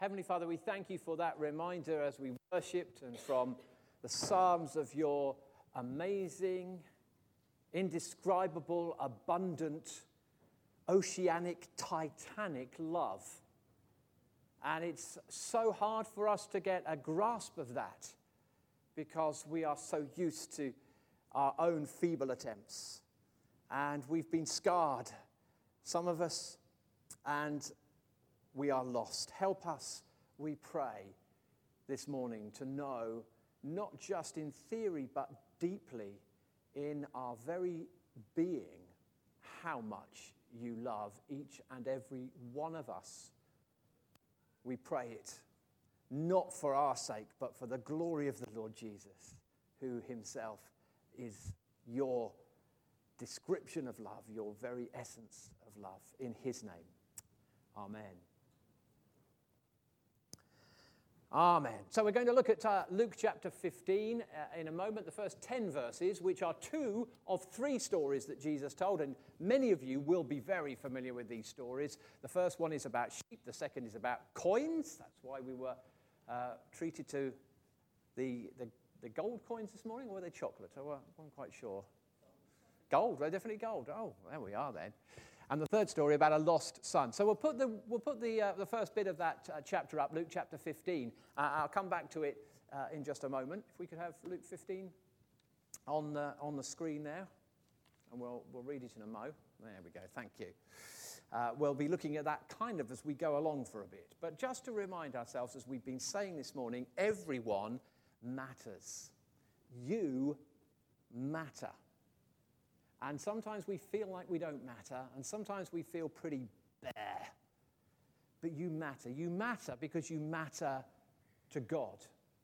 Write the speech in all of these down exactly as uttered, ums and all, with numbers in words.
Heavenly Father, we thank you for that reminder as we worshipped and from the Psalms of your amazing, indescribable, abundant, oceanic, titanic love. And it's so hard for us to get a grasp of that because we are so used to our own feeble attempts. And we've been scarred, some of us, and we are lost. Help us, we pray, this morning to know, not just in theory, but deeply in our very being, how much you love each and every one of us. We pray it, not for our sake, but for the glory of the Lord Jesus, who himself is your description of love, your very essence of love. In his name, amen. Amen. So we're going to look at uh, Luke chapter fifteen uh, in a moment, the first ten verses, which are two of three stories that Jesus told, and many of you will be very familiar with these stories. The first one is about sheep, the second is about coins. That's why we were uh, treated to the, the the gold coins this morning, or were they chocolate? I wasn't quite sure. Gold, they're definitely gold. Oh, there we are then. And the third story about a lost son. So we'll put the we'll put the uh, the first bit of that uh, chapter up, Luke chapter fifteen. Uh, I'll come back to it uh, in just a moment. If we could have Luke fifteen on the on the screen there, and we'll we'll read it in a mo. There we go. Thank you. Uh, we'll be looking at that kind of as we go along for a bit. But just to remind ourselves, as we've been saying this morning, everyone matters. You matter. And sometimes we feel like we don't matter, and sometimes we feel pretty bare. But you matter. You matter because you matter to God.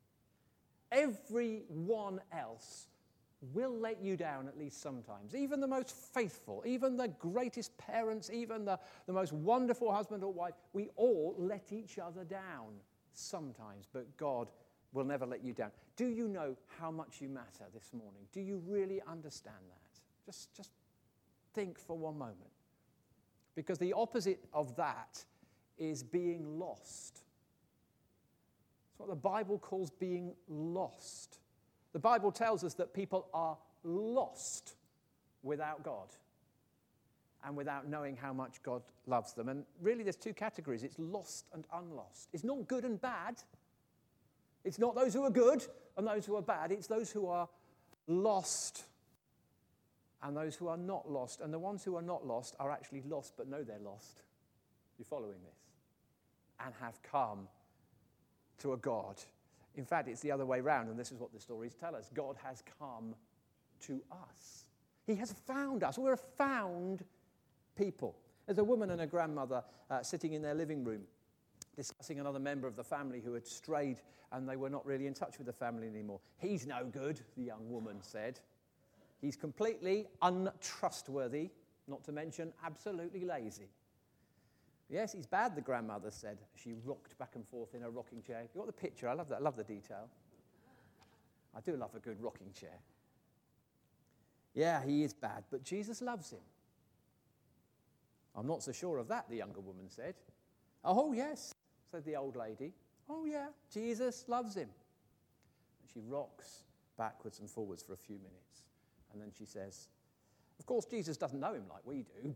Everyone else will let you down at least sometimes. Even the most faithful, even the greatest parents, even the, the most wonderful husband or wife, we all let each other down sometimes, but God will never let you down. Do you know how much you matter this morning? Do you really understand that? Just, just think for one moment. Because the opposite of that is being lost. It's what the Bible calls being lost. The Bible tells us that people are lost without God and without knowing how much God loves them. And really there's two categories. It's lost and unlost. It's not good and bad. It's not those who are good and those who are bad. It's those who are lost and those who are not lost. And the ones who are not lost are actually lost but know they're lost. You're following this? And have come to a God. In fact, it's the other way around, and this is what the stories tell us. God has come to us. He has found us. We're a found people. There's a woman and a grandmother uh, sitting in their living room discussing another member of the family who had strayed and they were not really in touch with the family anymore. He's no good, the young woman said. He's completely untrustworthy, not to mention absolutely lazy. Yes, he's bad, the grandmother said. She rocked back and forth in her rocking chair. You got the picture? I love that. I love the detail. I do love a good rocking chair. Yeah, he is bad, but Jesus loves him. I'm not so sure of that, the younger woman said. Oh, yes, said the old lady. Oh, yeah, Jesus loves him. And she rocks backwards and forwards for a few minutes. And then she says, of course, Jesus doesn't know him like we do.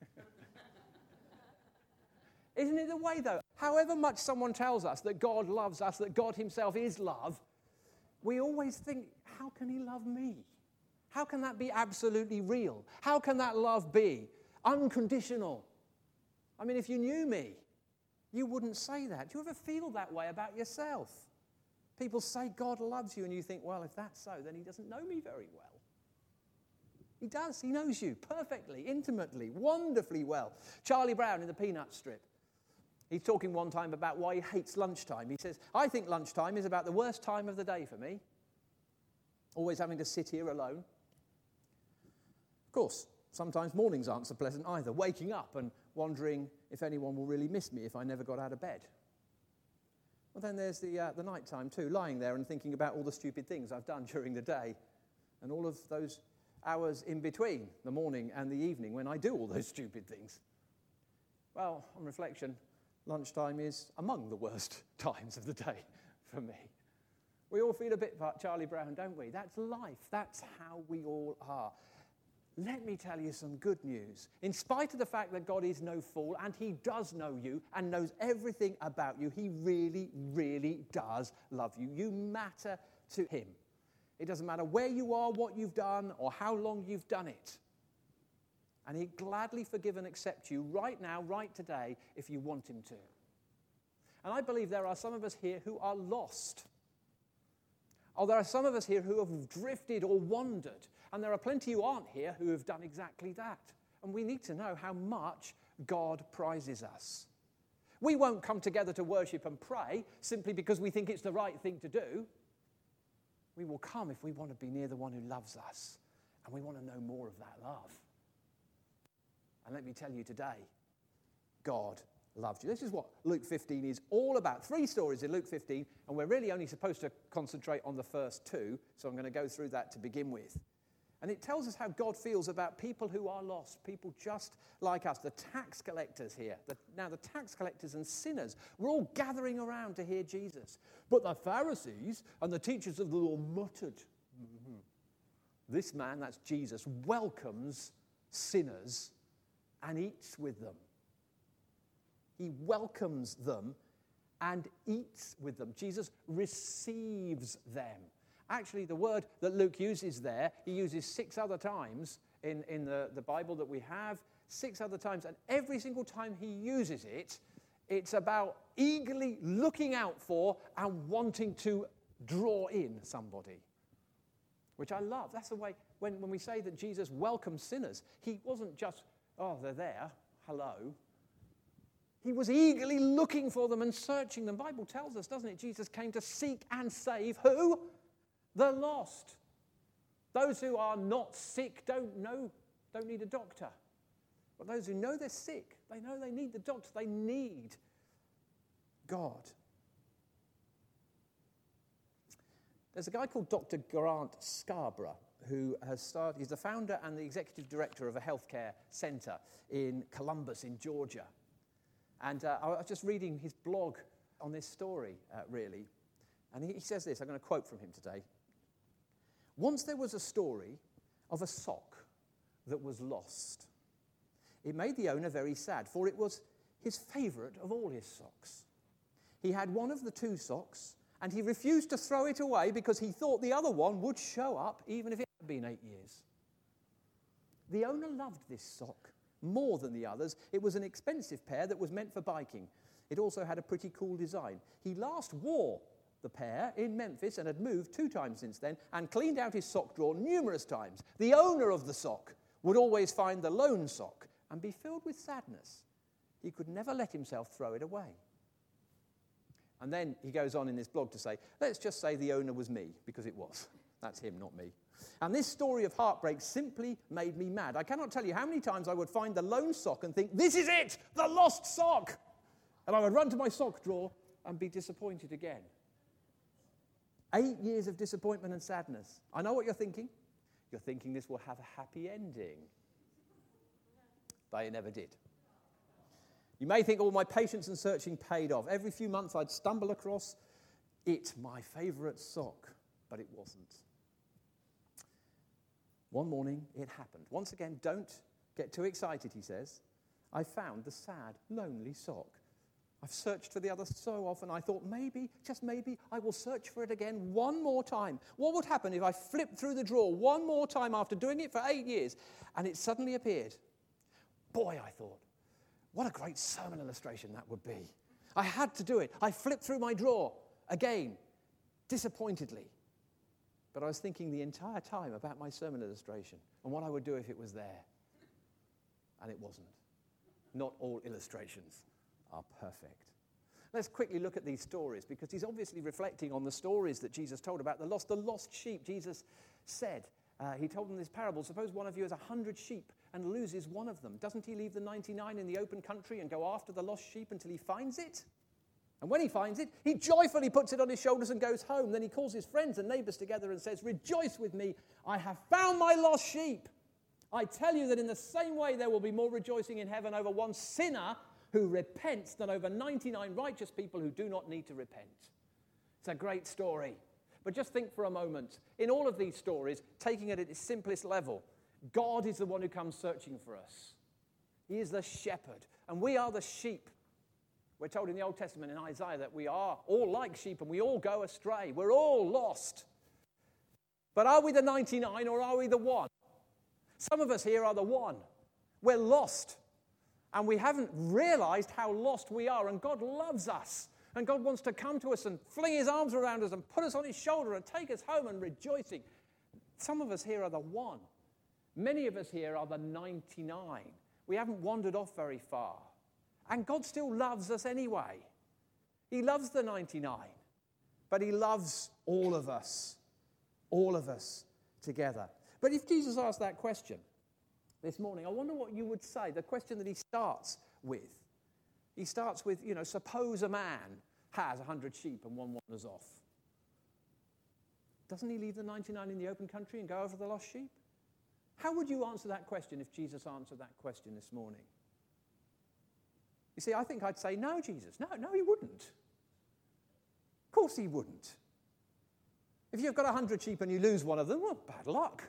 Isn't it the way, though? However much someone tells us that God loves us, that God himself is love, we always think, how can he love me? How can that be absolutely real? How can that love be unconditional? I mean, if you knew me, you wouldn't say that. Do you ever feel that way about yourself? People say God loves you, and you think, well, if that's so, then he doesn't know me very well. He does. He knows you perfectly, intimately, wonderfully well. Charlie Brown in the Peanuts strip. He's talking one time about why he hates lunchtime. He says, I think lunchtime is about the worst time of the day for me. Always having to sit here alone. Of course, sometimes mornings aren't so pleasant either. Waking up and wondering if anyone will really miss me if I never got out of bed. Well, then there's the, uh, the night time too, lying there and thinking about all the stupid things I've done during the day and all of those hours in between the morning and the evening when I do all those stupid things. Well, on reflection, Lunchtime is among the worst times of the day for me. We all feel a bit like Charlie Brown, don't we? That's life. That's how we all are. Let me tell you some good news. In spite of the fact that God is no fool and he does know you and knows everything about you, he really, really does love you. You matter to him. It doesn't matter where you are, what you've done, or how long you've done it. And he'd gladly forgive and accept you right now, right today, if you want him to. And I believe there are some of us here who are lost. Oh, there are some of us here who have drifted or wandered. And there are plenty who aren't here who have done exactly that. And we need to know how much God prizes us. We won't come together to worship and pray simply because we think it's the right thing to do. We will come if we want to be near the one who loves us. And we want to know more of that love. And let me tell you today, God loved you. This is what Luke fifteen is all about. Three stories in Luke fifteen, and we're really only supposed to concentrate on the first two, so I'm going to go through that to begin with. And it tells us how God feels about people who are lost, people just like us, the tax collectors here. The, now, the tax collectors and sinners were all gathering around to hear Jesus. But the Pharisees and the teachers of the law muttered. Mm-hmm. This man, that's Jesus, welcomes sinners and eats with them. He welcomes them and eats with them. Jesus receives them. Actually, the word that Luke uses there, he uses six other times in, in the, the Bible that we have, six other times, and every single time he uses it, it's about eagerly looking out for and wanting to draw in somebody, which I love. That's the way, when, when we say that Jesus welcomes sinners, he wasn't just, oh, they're there, hello. He was eagerly looking for them and searching them. The Bible tells us, doesn't it? Jesus came to seek and save who? The lost. Those who are not sick don't know, don't need a doctor. But those who know they're sick, they know they need the doctor. They need God. There's a guy called Doctor Grant Scarborough who has started, he's the founder and the executive director of a healthcare centre in Columbus in Georgia. And uh, I was just reading his blog on this story, uh, really. And he, he says this, I'm going to quote from him today. Once there was a story of a sock that was lost. It made the owner very sad, for it was his favourite of all his socks. He had one of the two socks, and he refused to throw it away because he thought the other one would show up even if it had been eight years. The owner loved this sock more than the others. It was an expensive pair that was meant for biking. It also had a pretty cool design. He last wore the pair in Memphis and had moved two times since then and cleaned out his sock drawer numerous times. The owner of the sock would always find the lone sock and be filled with sadness. He could never let himself throw it away. And then he goes on in this blog to say, let's just say the owner was me, because it was. That's him, not me. And this story of heartbreak simply made me mad. I cannot tell you how many times I would find the lone sock and think, this is it, the lost sock. And I would run to my sock drawer and be disappointed again. Eight years of disappointment and sadness. I know what you're thinking. You're thinking this will have a happy ending. But it never did. You may think all my patience and searching paid off. Every few months I'd stumble across it, my favourite sock. But it wasn't. One morning it happened. Once again, don't get too excited, he says. I found the sad, lonely sock. I've searched for the other so often, I thought maybe, just maybe, I will search for it again one more time. What would happen if I flipped through the drawer one more time after doing it for eight years and it suddenly appeared? Boy, I thought, what a great sermon illustration that would be. I had to do it. I flipped through my drawer again, disappointedly. But I was thinking the entire time about my sermon illustration and what I would do if it was there. And it wasn't. Not all illustrations are perfect. Let's quickly look at these stories, because he's obviously reflecting on the stories that Jesus told about the lost, the lost sheep. Jesus said, uh, he told them this parable, suppose one of you has a hundred sheep and loses one of them. Doesn't he leave the ninety-nine in the open country and go after the lost sheep until he finds it? And when he finds it, he joyfully puts it on his shoulders and goes home. Then he calls his friends and neighbors together and says, rejoice with me, I have found my lost sheep. I tell you that in the same way there will be more rejoicing in heaven over one sinner who repents than over ninety-nine righteous people who do not need to repent. It's a great story. But just think for a moment. In all of these stories, taking it at its simplest level, God is the one who comes searching for us. He is the shepherd, and we are the sheep. We're told in the Old Testament in Isaiah that we are all like sheep and we all go astray. We're all lost. But are we the ninety-nine or are we the one? Some of us here are the one. We're lost. And we haven't realized how lost we are. And God loves us. And God wants to come to us and fling his arms around us and put us on his shoulder and take us home and rejoicing. Some of us here are the one. Many of us here are the ninety-nine. We haven't wandered off very far. And God still loves us anyway. He loves the ninety-nine. But he loves all of us. All of us together. But if Jesus asked that question this morning, I wonder what you would say. The question that he starts with. He starts with, you know, suppose a man has a hundred sheep and one wanders off. Doesn't he leave the ninety-nine in the open country and go over the lost sheep? How would you answer that question if Jesus answered that question this morning? You see, I think I'd say, no, Jesus. No, no, he wouldn't. Of course he wouldn't. If you've got a hundred sheep and you lose one of them, well, bad luck.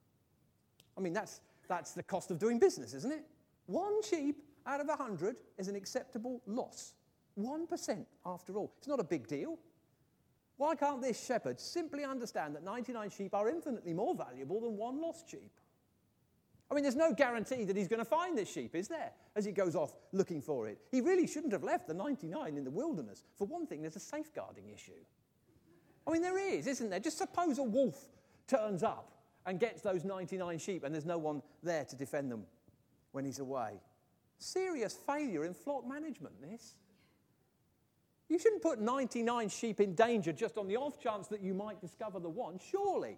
I mean, that's, that's the cost of doing business, isn't it? One sheep out of a hundred is an acceptable loss. One percent, after all. It's not a big deal. Why can't this shepherd simply understand that ninety-nine sheep are infinitely more valuable than one lost sheep? I mean, there's no guarantee that he's going to find this sheep, is there, as he goes off looking for it? He really shouldn't have left the ninety-nine in the wilderness. For one thing, there's a safeguarding issue. I mean, there is, isn't there? Just suppose a wolf turns up and gets those ninety-nine sheep and there's no one there to defend them when he's away. Serious failure in flock management, this. You shouldn't put ninety-nine sheep in danger just on the off chance that you might discover the one, surely.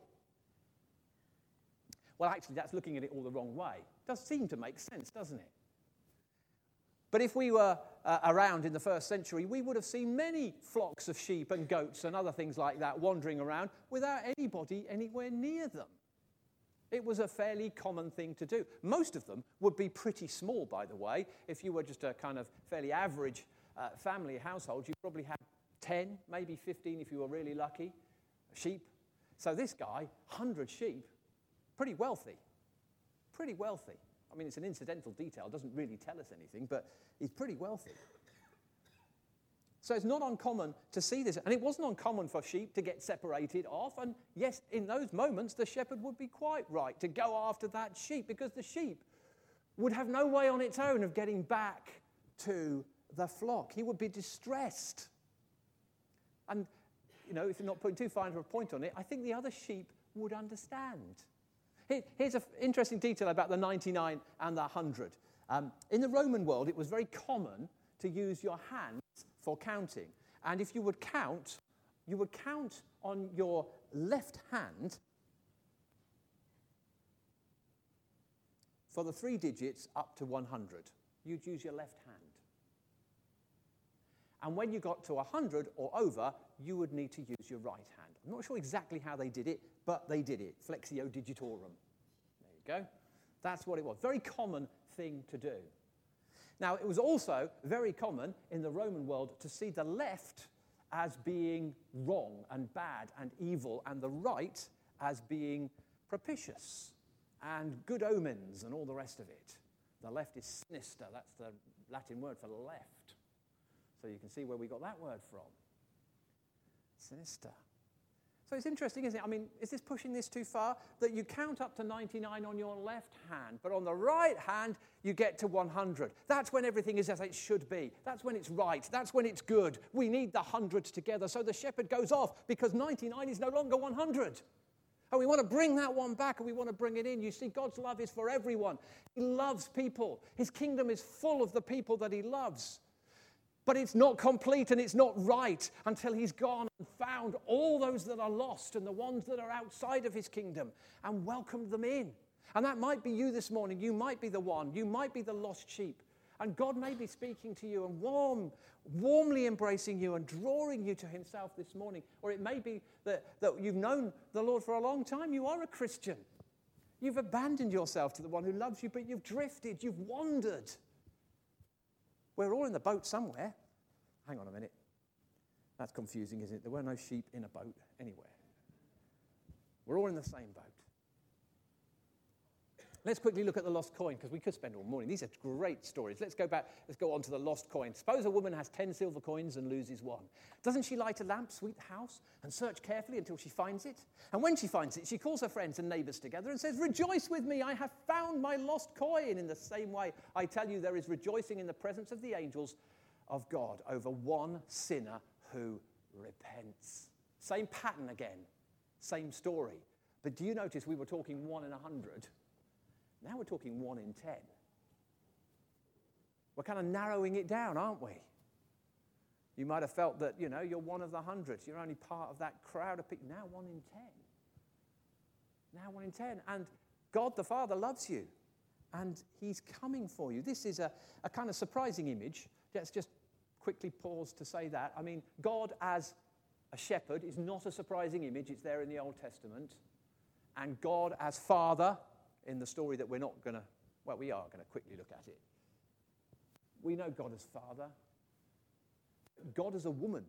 Well, actually, that's looking at it all the wrong way. It does seem to make sense, doesn't it? But if we were uh, around in the first century, we would have seen many flocks of sheep and goats and other things like that wandering around without anybody anywhere near them. It was a fairly common thing to do. Most of them would be pretty small, by the way. If you were just a kind of fairly average uh, family household, you probably had ten, maybe fifteen if you were really lucky, sheep. So this guy, one hundred sheep, pretty wealthy. Pretty wealthy. I mean, it's an incidental detail. It doesn't really tell us anything, but he's pretty wealthy. So it's not uncommon to see this. And it wasn't uncommon for sheep to get separated off. And yes, in those moments, the shepherd would be quite right to go after that sheep because the sheep would have no way on its own of getting back to the flock. He would be distressed. And, you know, if you're not putting too fine a point on it, I think the other sheep would understand. Here, here's an interesting detail about the ninety-nine and the one hundred. Um, in the Roman world, it was very common to use your hands for counting. And if you would count, you would count on your left hand for the three digits up to one hundred. You'd use your left hand. And when you got to one hundred or over, you would need to use your right hand. I'm not sure exactly how they did it, but they did it. Flexio digitorum. There you go. That's what it was. Very common thing to do. Now, it was also very common in the Roman world to see the left as being wrong and bad and evil, and the right as being propitious and good omens and all the rest of it. The left is sinister. That's the Latin word for left. So you can see where we got that word from. Sinister. So it's interesting, isn't it? I mean, is this pushing this too far? That you count up to ninety-nine on your left hand, but on the right hand, you get to one hundred. That's when everything is as it should be. That's when it's right. That's when it's good. We need the hundreds together. So the shepherd goes off because ninety-nine is no longer one hundred. And we want to bring that one back and we want to bring it in. You see, God's love is for everyone. He loves people. His kingdom is full of the people that he loves. But it's not complete and it's not right until he's gone and found all those that are lost and the ones that are outside of his kingdom and welcomed them in. And that might be you this morning. You might be the one. You might be the lost sheep. And God may be speaking to you and warm, warmly embracing you and drawing you to himself this morning. Or it may be that, that you've known the Lord for a long time. You are a Christian. You've abandoned yourself to the one who loves you, but you've drifted. You've wandered. we're all in the boat somewhere. Hang on a minute. That's confusing, isn't it? There were no sheep in a boat anywhere. We're all in the same boat. Let's quickly look at the lost coin, because we could spend all morning. These are great stories. Let's go back. Let's go on to the lost coin. Suppose a woman has ten silver coins and loses one. Doesn't she light a lamp, sweep the house, and search carefully until she finds it? And when she finds it, she calls her friends and neighbours together and says, "Rejoice with me, I have found my lost coin." In the same way, I tell you, there is rejoicing in the presence of the angels of God over one sinner who repents. Same pattern again, same story. But do you notice we were talking one in a hundred? Now we're talking one in ten. We're kind of narrowing it down, aren't we? You might have felt that, you know, you're one of the hundreds. You're only part of that crowd of people. Now one in ten. Now one in ten. And God the Father loves you. And he's coming for you. This is a, a kind of surprising image. Let's just quickly pause to say that. I mean, God as a shepherd is not a surprising image. It's there in the Old Testament. And God as Father, in the story that we're not going to, well, we are going to quickly look at it. We know God as Father. God as a woman.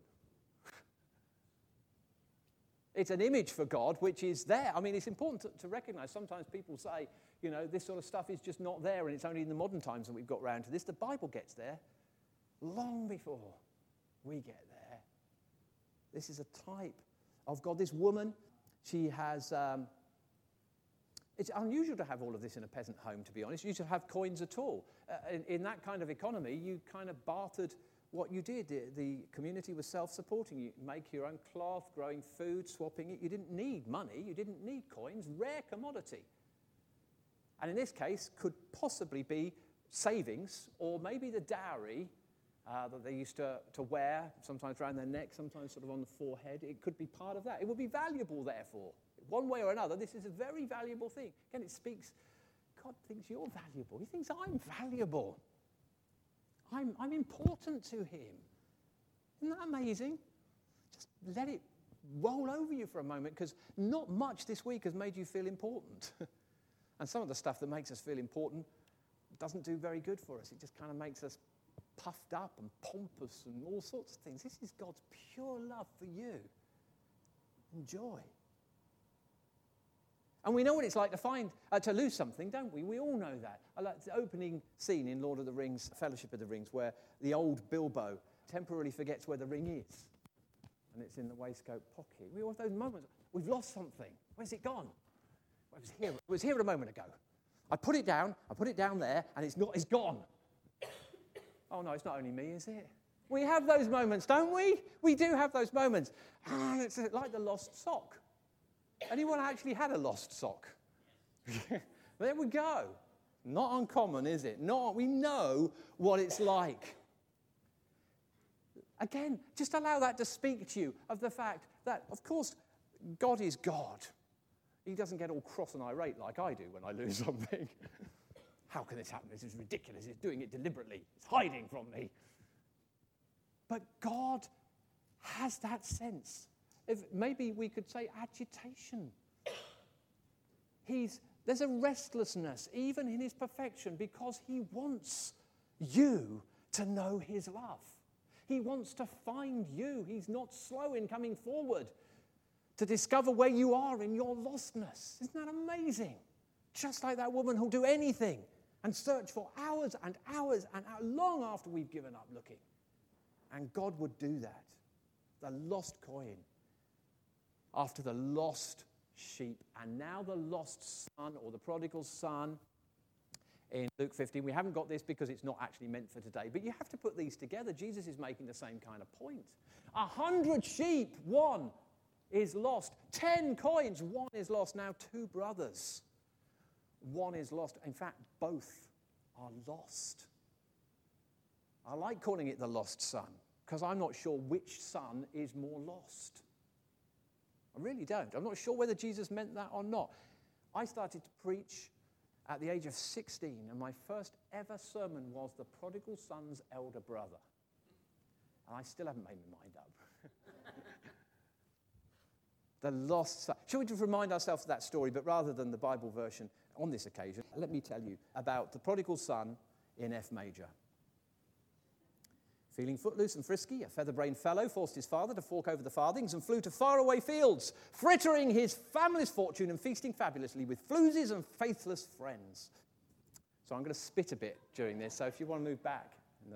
It's an image for God which is there. I mean, it's important to, to recognize. Sometimes people say, you know, this sort of stuff is just not there and it's only in the modern times that we've got round to this. The Bible gets there long before we get there. This is a type of God. This woman, she has... Um, It's unusual to have all of this in a peasant home, to be honest. You should have coins at all. Uh, in, in that kind of economy, you kind of bartered what you did. The, the community was self-supporting. You make your own cloth, growing food, swapping it. You didn't need money. You didn't need coins. Rare commodity. And in this case, could possibly be savings or maybe the dowry uh, that they used to, to wear, sometimes around their neck, sometimes sort of on the forehead. It could be part of that. It would be valuable, therefore. One way or another, this is a very valuable thing. Again, it speaks, God thinks you're valuable. He thinks I'm valuable. I'm, I'm important to him. Isn't that amazing? Just let it roll over you for a moment, because not much this week has made you feel important. And some of the stuff that makes us feel important doesn't do very good for us. It just kind of makes us puffed up and pompous and all sorts of things. This is God's pure love for you. Enjoy. And we know what it's like to find, uh, to lose something, don't we? We all know that. I like the opening scene in Lord of the Rings, Fellowship of the Rings, where the old Bilbo temporarily forgets where the ring is. And it's in the waistcoat pocket. We all have those moments. We've lost something. Where's it gone? Well, it was here. It was here a moment ago. I put it down. I put it down there, and it's not. It's gone. Oh no, it's not only me, is it? We have those moments, don't we? We do have those moments. And it's like the lost sock. Anyone actually had a lost sock? There we go. Not uncommon, is it? Not. We know what it's like. Again, just allow that to speak to you of the fact that, of course, God is God. He doesn't get all cross and irate like I do when I lose something. How can this happen? This is ridiculous. It's doing it deliberately. It's hiding from me. But God has that sense. If maybe we could say agitation. He's, there's a restlessness, even in his perfection, because he wants you to know his love. He wants to find you. He's not slow in coming forward to discover where you are in your lostness. Isn't that amazing? Just like that woman who'll do anything and search for hours and hours and hours, long after we've given up looking. And God would do that. The lost coin. After the lost sheep, and now the lost son, or the prodigal son, in Luke fifteen. We haven't got this because it's not actually meant for today, but you have to put these together. Jesus is making the same kind of point. A hundred sheep, one is lost. Ten coins, one is lost. Now two brothers, one is lost. In fact, both are lost. I like calling it the lost son, because I'm not sure which son is more lost. I really don't. I'm not sure whether Jesus meant that or not. I started to preach at the age of sixteen, and my first ever sermon was the prodigal son's elder brother. And I still haven't made my mind up. The lost son. Shall we just remind ourselves of that story, but rather than the Bible version on this occasion, let me tell you about the prodigal son in F major. Feeling footloose and frisky, a feather-brained fellow forced his father to fork over the farthings and flew to faraway fields, frittering his family's fortune and feasting fabulously with floozies and faithless friends. So I'm going to spit a bit during this, so if you want to move back.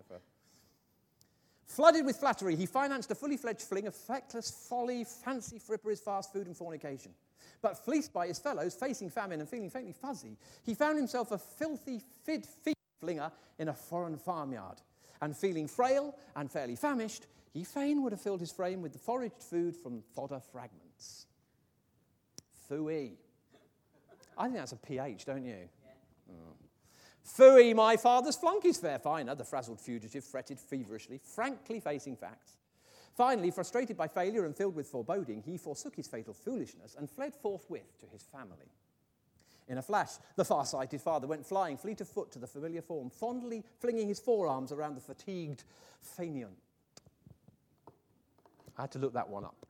Flooded with flattery, he financed a fully fledged fling of feckless folly, fancy fripperies, fast food and fornication. But fleeced by his fellows, facing famine and feeling faintly fuzzy, he found himself a filthy, fid feet flinger in a foreign farmyard. And feeling frail and fairly famished, he fain would have filled his frame with the foraged food from fodder fragments. Phooey. I think that's a P H, don't you? Yeah. Oh. Phooey, my father's flunky's fair finer, the frazzled fugitive fretted feverishly, frankly facing facts. Finally, frustrated by failure and filled with foreboding, he forsook his fatal foolishness and fled forthwith to his family. In a flash, the far-sighted father went flying, fleet of foot, to the familiar form, fondly flinging his forearms around the fatigued faineant. I had to look that one up.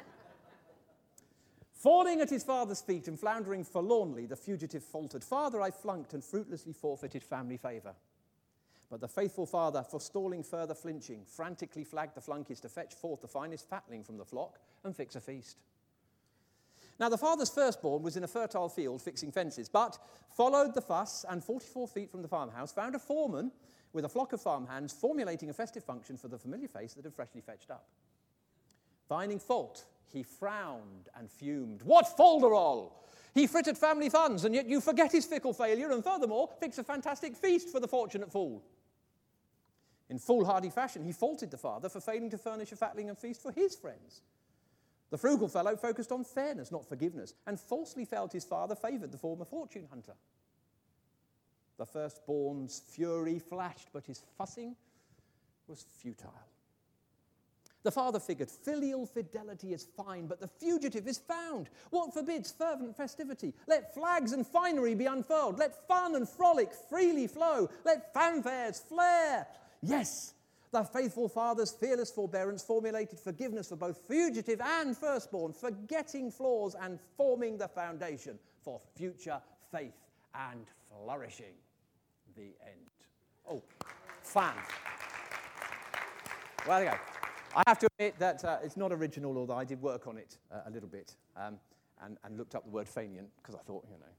Falling at his father's feet and floundering forlornly, the fugitive faltered, "Father, I flunked and fruitlessly forfeited family favour." But the faithful father, forestalling further flinching, frantically flagged the flunkies to fetch forth the finest fatling from the flock and fix a feast. Now, the father's firstborn was in a fertile field fixing fences, but followed the fuss and forty-four feet from the farmhouse found a foreman with a flock of farmhands formulating a festive function for the familiar face that had freshly fetched up. Finding fault, he frowned and fumed. What folderol! He frittered family funds, and yet you forget his fickle failure, and furthermore, fix a fantastic feast for the fortunate fool. In foolhardy fashion, he faulted the father for failing to furnish a fatling and feast for his friends. The frugal fellow focused on fairness, not forgiveness, and falsely felt his father favoured the former fortune hunter. The firstborn's fury flashed, but his fussing was futile. The father figured, filial fidelity is fine, but the fugitive is found. What forbids fervent festivity? Let flags and finery be unfurled. Let fun and frolic freely flow. Let fanfares flare. Yes, the faithful father's fearless forbearance formulated forgiveness for both fugitive and firstborn, forgetting flaws and forming the foundation for future faith and flourishing. The end. Oh, fan. Well, there you go. I have to admit that uh, it's not original, although I did work on it uh, a little bit um, and, and looked up the word faineant because I thought, you know.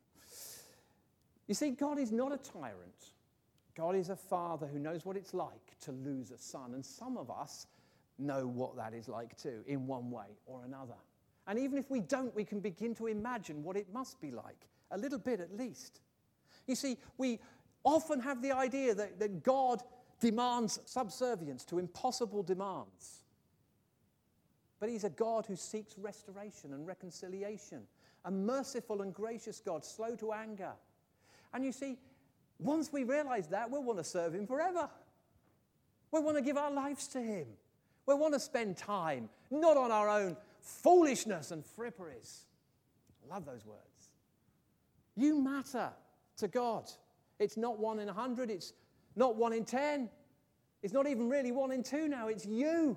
You see, God is not a tyrant. God is a father who knows what it's like to lose a son, and some of us know what that is like too, in one way or another. And even if we don't, we can begin to imagine what it must be like, a little bit at least. You see, we often have the idea that, that God demands subservience to impossible demands. But he's a God who seeks restoration and reconciliation, a merciful and gracious God, slow to anger. And you see, once we realize that, we'll want to serve him forever. We want to give our lives to him. We want to spend time, not on our own foolishness and fripperies. Love those words. You matter to God. It's not one in a hundred, it's not one in ten. It's not even really one in two now, it's you.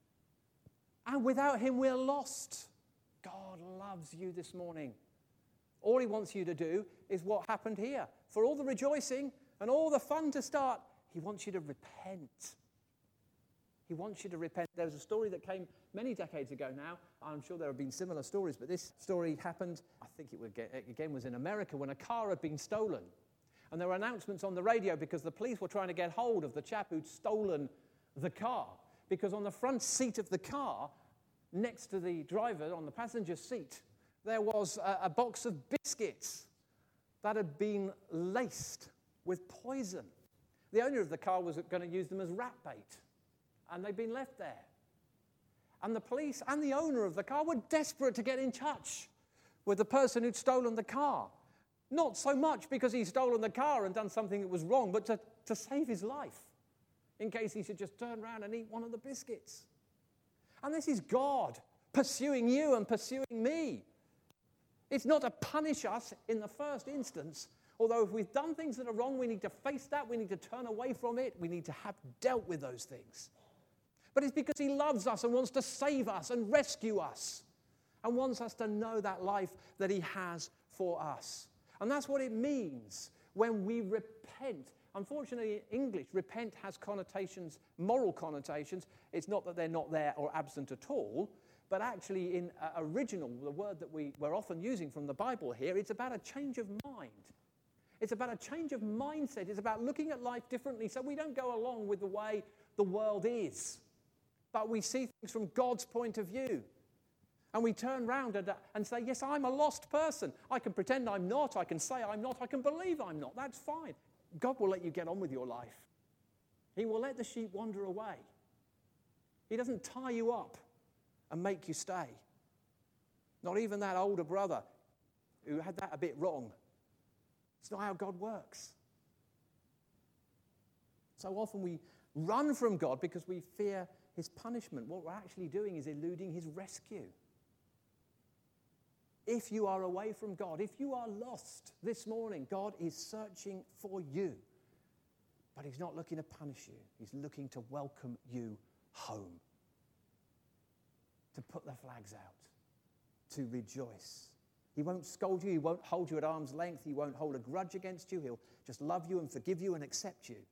And without him, we're lost. God loves you this morning. All he wants you to do is what happened here. For all the rejoicing and all the fun to start, he wants you to repent. He wants you to repent. There was a story that came many decades ago now. I'm sure there have been similar stories, but this story happened, I think it would get, again was in America, when a car had been stolen. And there were announcements on the radio because the police were trying to get hold of the chap who'd stolen the car. Because on the front seat of the car, next to the driver on the passenger seat, there was a, a box of biscuits that had been laced with poison. The owner of the car was going to use them as rat bait, and they'd been left there. And the police and the owner of the car were desperate to get in touch with the person who'd stolen the car. Not so much because he'd stolen the car and done something that was wrong, but to, to save his life, in case he should just turn around and eat one of the biscuits. And this is God pursuing you and pursuing me. It's not to punish us in the first instance, although if we've done things that are wrong, we need to face that, we need to turn away from it, we need to have dealt with those things. But it's because he loves us and wants to save us and rescue us and wants us to know that life that he has for us. And that's what it means when we repent unfortunately, in English, repent has connotations, moral connotations. It's not that they're not there or absent at all, but actually in uh, original, the word that we, we're often using from the Bible here, it's about a change of mind. It's about a change of mindset. It's about looking at life differently so we don't go along with the way the world is, but we see things from God's point of view. And we turn round and, uh, and say, yes, I'm a lost person. I can pretend I'm not. I can say I'm not. I can believe I'm not. That's fine. God will let you get on with your life. He will let the sheep wander away. He doesn't tie you up and make you stay. Not even that older brother who had that a bit wrong. It's not how God works. So often we run from God because we fear his punishment. What we're actually doing is eluding his rescue. If you are away from God, if you are lost this morning, God is searching for you. But he's not looking to punish you. He's looking to welcome you home. To put the flags out. To rejoice. He won't scold you. He won't hold you at arm's length. He won't hold a grudge against you. He'll just love you and forgive you and accept you.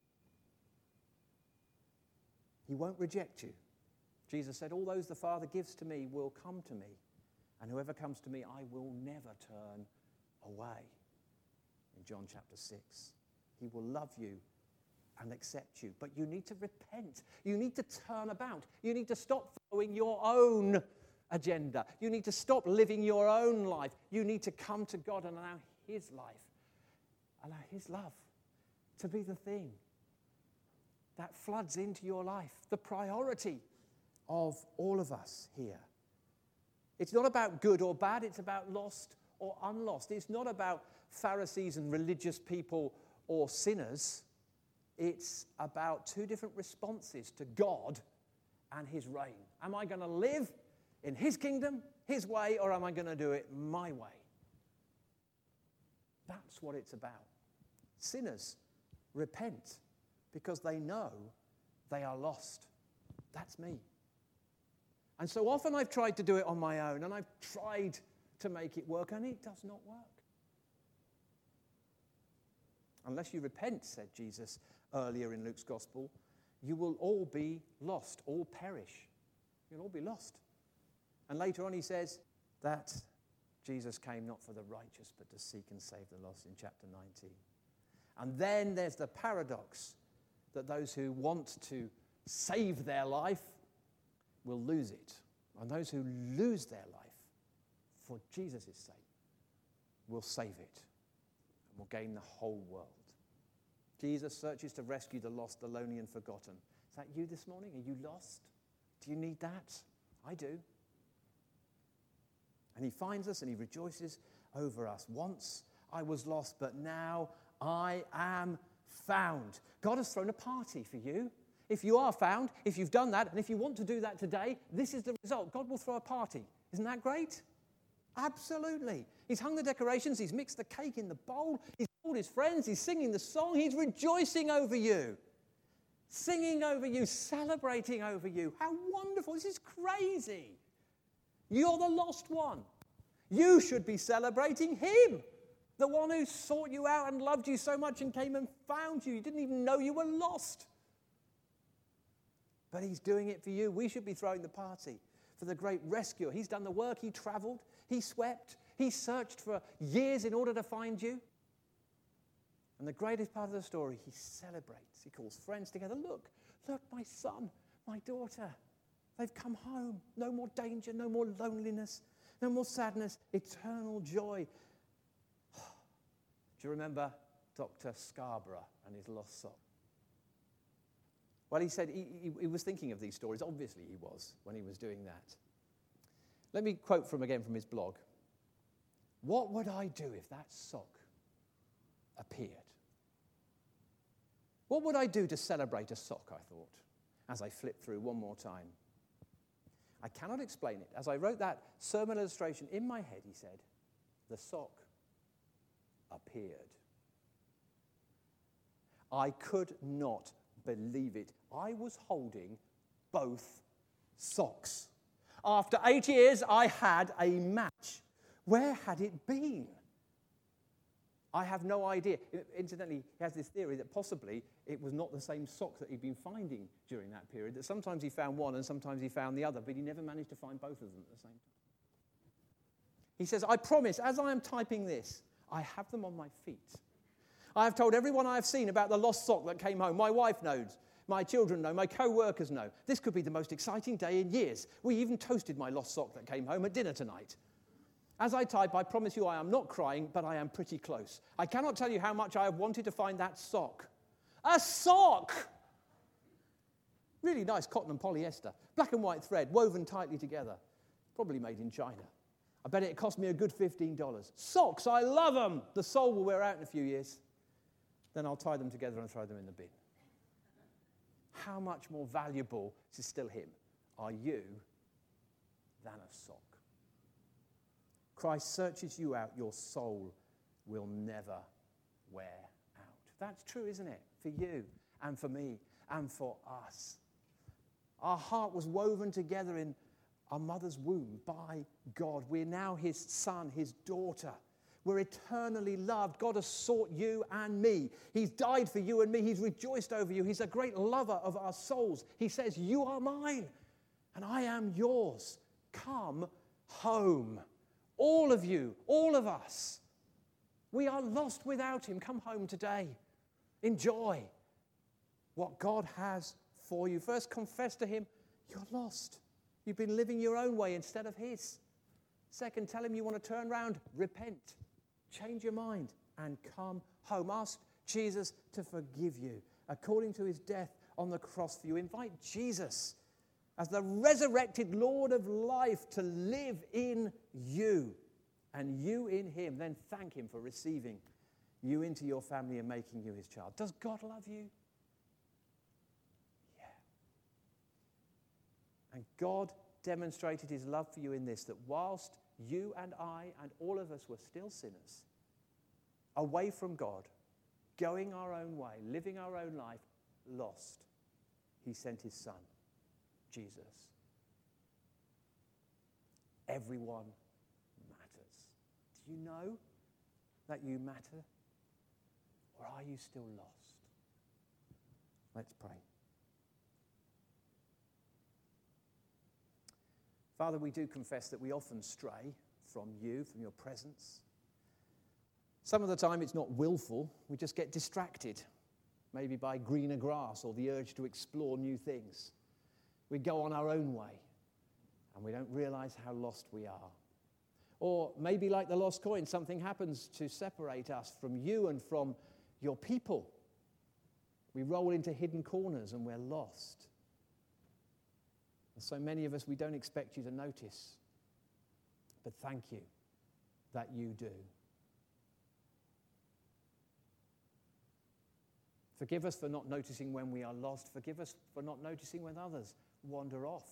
He won't reject you. Jesus said, all those the Father gives to me will come to me. And whoever comes to me, I will never turn away. In John chapter six. He will love you and accept you. But you need to repent. You need to turn about. You need to stop following your own agenda. You need to stop living your own life. You need to come to God and allow his life, allow his love to be the thing that floods into your life, the priority of all of us here. It's not about good or bad, it's about lost or unlost. It's not about Pharisees and religious people or sinners. It's about two different responses to God and his reign. Am I going to live in his kingdom, his way, or am I going to do it my way? That's what it's about. Sinners repent because they know they are lost. That's me. And so often I've tried to do it on my own, and I've tried to make it work, and it does not work. Unless you repent, said Jesus earlier in Luke's Gospel, you will all be lost, all perish. You'll all be lost. And later on he says that Jesus came not for the righteous, but to seek and save the lost in chapter nineteen. And then there's the paradox that those who want to save their life will lose it. And those who lose their life for Jesus' sake will save it and will gain the whole world. Jesus searches to rescue the lost, the lonely, and forgotten. Is that you this morning? Are you lost? Do you need that? I do. And he finds us and he rejoices over us. Once I was lost, but now I am found. God has thrown a party for you. If you are found, if you've done that, and if you want to do that today, this is the result. God will throw a party. Isn't that great? Absolutely. He's hung the decorations. He's mixed the cake in the bowl. He's called his friends. He's singing the song. He's rejoicing over you. Singing over you, celebrating over you. How wonderful. This is crazy. You're the lost one. You should be celebrating him. The one who sought you out and loved you so much and came and found you. You didn't even know you were lost. But he's doing it for you. We should be throwing the party for the great rescuer. He's done the work. He traveled. He swept. He searched for years in order to find you. And the greatest part of the story, he celebrates. He calls friends together. Look, look, my son, my daughter. They've come home. No more danger, no more loneliness, no more sadness, eternal joy. Do you remember Doctor Scarborough and his lost sock? Well, he said he, he, he was thinking of these stories. Obviously he was when he was doing that. Let me quote from again from his blog. What would I do if that sock appeared? What would I do to celebrate a sock, I thought, as I flipped through one more time. I cannot explain it. As I wrote that sermon illustration in my head, he said, the sock appeared. I could not believe it. I was holding both socks. After eight years, I had a match. Where had it been? I have no idea. Incidentally, he has this theory that possibly it was not the same sock that he'd been finding during that period, that sometimes he found one and sometimes he found the other, but he never managed to find both of them at the same time. He says, I promise, as I am typing this, I have them on my feet. I have told everyone I have seen about the lost sock that came home. My wife knows. My children know. My co-workers know. This could be the most exciting day in years. We even toasted my lost sock that came home at dinner tonight. As I type, I promise you I am not crying, but I am pretty close. I cannot tell you how much I have wanted to find that sock. A sock! Really nice cotton and polyester. Black and white thread, woven tightly together. Probably made in China. I bet it cost me a good fifteen dollars. Socks, I love them! The sole will wear out in a few years. Then I'll tie them together and throw them in the bin. How much more valuable, this is still him, are you than a sock? Christ searches you out, your soul will never wear out. That's true, isn't it? For you and for me and for us. Our heart was woven together in our mother's womb by God. We're now his son, his daughter. We're eternally loved. God has sought you and me. He's died for you and me. He's rejoiced over you. He's a great lover of our souls. He says, you are mine and I am yours. Come home. All of you, all of us. We are lost without him. Come home today. Enjoy what God has for you. First, confess to him, you're lost. You've been living your own way instead of his. Second, tell him you want to turn around, repent, change your mind, and come home. Ask Jesus to forgive you according to his death on the cross for you. Invite Jesus as the resurrected Lord of life to live in you and you in him. Then thank him for receiving you into your family and making you his child. Does God love you? Yeah. And God demonstrated his love for you in this, that whilst you and I and all of us were still sinners, away from God, going our own way, living our own life, lost, he sent his son, Jesus. Everyone matters. Do you know that you matter? Or are you still lost? Let's pray. Father, we do confess that we often stray from you, from your presence. Some of the time it's not willful. We just get distracted, maybe by greener grass or the urge to explore new things. We go on our own way, and we don't realize how lost we are. Or maybe like the lost coin, something happens to separate us from you and from your people. We roll into hidden corners and we're lost. And so many of us, we don't expect you to notice. But thank you that you do. Forgive us for not noticing when we are lost. Forgive us for not noticing when others wander off.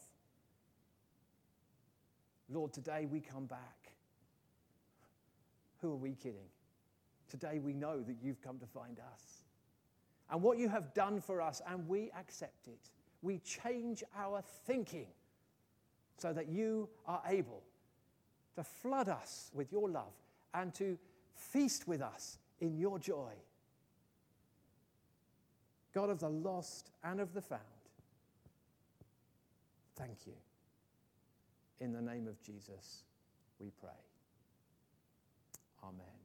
Lord, today we come back. Who are we kidding? Today we know that you've come to find us. And what you have done for us, and we accept it. We change our thinking so that you are able to flood us with your love and to feast with us in your joy. God of the lost and of the found, thank you. In the name of Jesus, we pray. Amen.